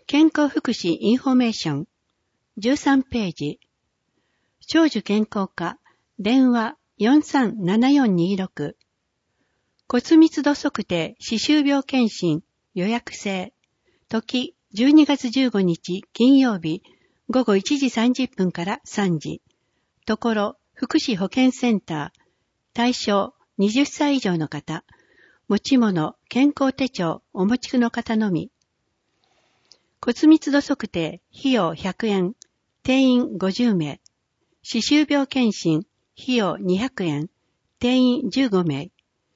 健康福祉インフォメーション13ページ。長寿健康課電話 437426 骨密度測定歯周病検診予約制時12月15日金曜日午後1時30分から3時ところ福祉保健センター対象20歳以上の方持ち物健康手帳お持ちの方のみ骨密度測定費用100円定員50名歯周病検診費用200円定員15名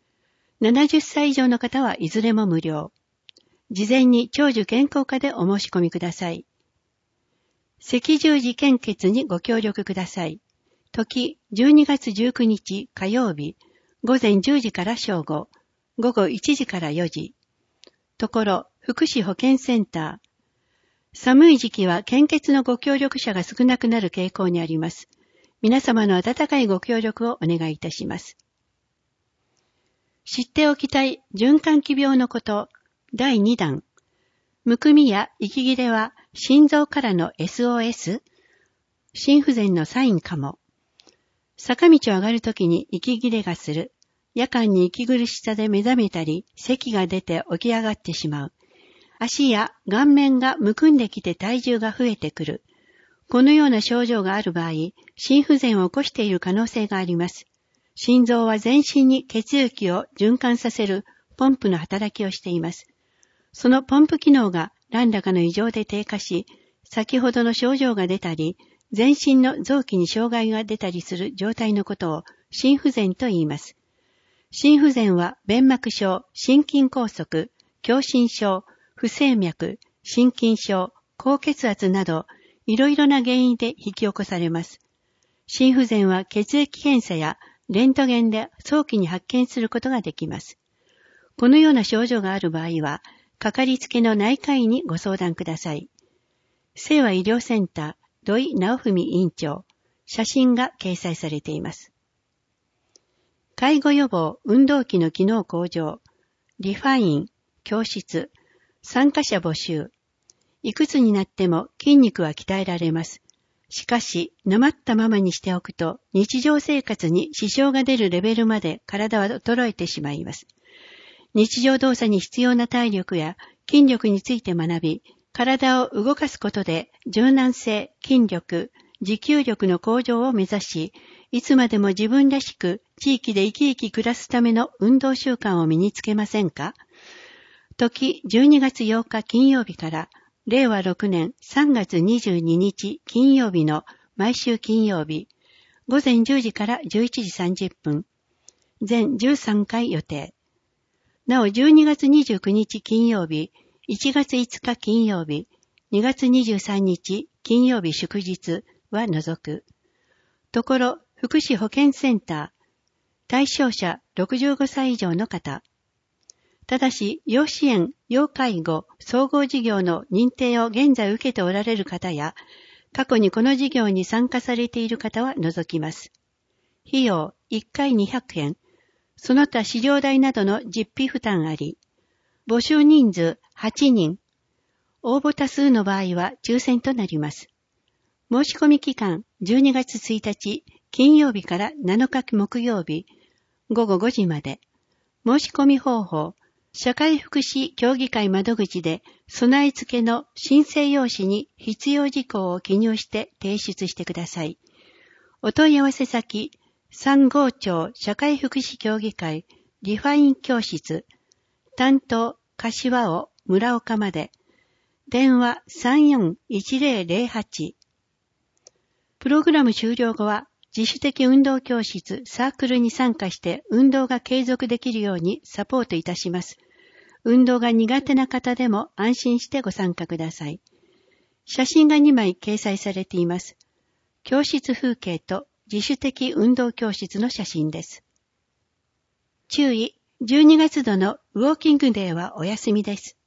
70歳以上の方はいずれも無料事前に長寿健康課でお申し込みください赤十字献血にご協力ください時12月19日火曜日午前10時から正午午後1時から4時ところ福祉保健センター寒い時期は献血のご協力者が少なくなる傾向にあります。皆様の温かいご協力をお願いいたします。知っておきたい循環器病のこと第2弾。むくみや息切れは心臓からの SOS？ 心不全のサインかも。坂道を上がるときに息切れがする。夜間に息苦しさで目覚めたり、咳が出て起き上がってしまう。足や顔面がむくんできて体重が増えてくる。このような症状がある場合、心不全を起こしている可能性があります。心臓は全身に血液を循環させるポンプの働きをしています。そのポンプ機能が何らかの異常で低下し、先ほどの症状が出たり、全身の臓器に障害が出たりする状態のことを心不全と言います。心不全は弁膜症、心筋梗塞、狭心症、不整脈、心筋症、高血圧など、いろいろな原因で引き起こされます。心不全は血液検査やレントゲンで早期に発見することができます。このような症状がある場合は、かかりつけの内科医にご相談ください。清和医療センター、土井直文院長、写真が掲載されています。介護予防、運動器の機能向上、リファイン、教室、参加者募集。いくつになっても筋肉は鍛えられます。しかし、なまったままにしておくと、日常生活に支障が出るレベルまで体は衰えてしまいます。日常動作に必要な体力や筋力について学び、体を動かすことで柔軟性、筋力、持久力の向上を目指し、いつまでも自分らしく地域で生き生き暮らすための運動習慣を身につけませんか？時12月8日金曜日から令和6年3月22日金曜日の毎週金曜日午前10時から11時30分全13回予定。なお12月29日金曜日、1月5日金曜日、2月23日金曜日祝日は除く。ところ福祉保健センター対象者65歳以上の方。ただし、要支援、要介護、総合事業の認定を現在受けておられる方や、過去にこの事業に参加されている方は除きます。費用1回200円、その他飼料代などの実費負担あり、募集人数8人、応募多数の場合は抽選となります。申し込み期間12月1日金曜日から7日木曜日午後5時まで。申し込み方法、社会福祉協議会窓口で備え付けの申請用紙に必要事項を記入して提出してください。お問い合わせ先、3号町社会福祉協議会リファイン教室、担当柏尾村岡まで、電話 341008。プログラム終了後は自主的運動教室サークルに参加して運動が継続できるようにサポートいたします。運動が苦手な方でも安心してご参加ください。写真が2枚掲載されています。教室風景と自主的運動教室の写真です。注意、12月度のウォーキングデーはお休みです。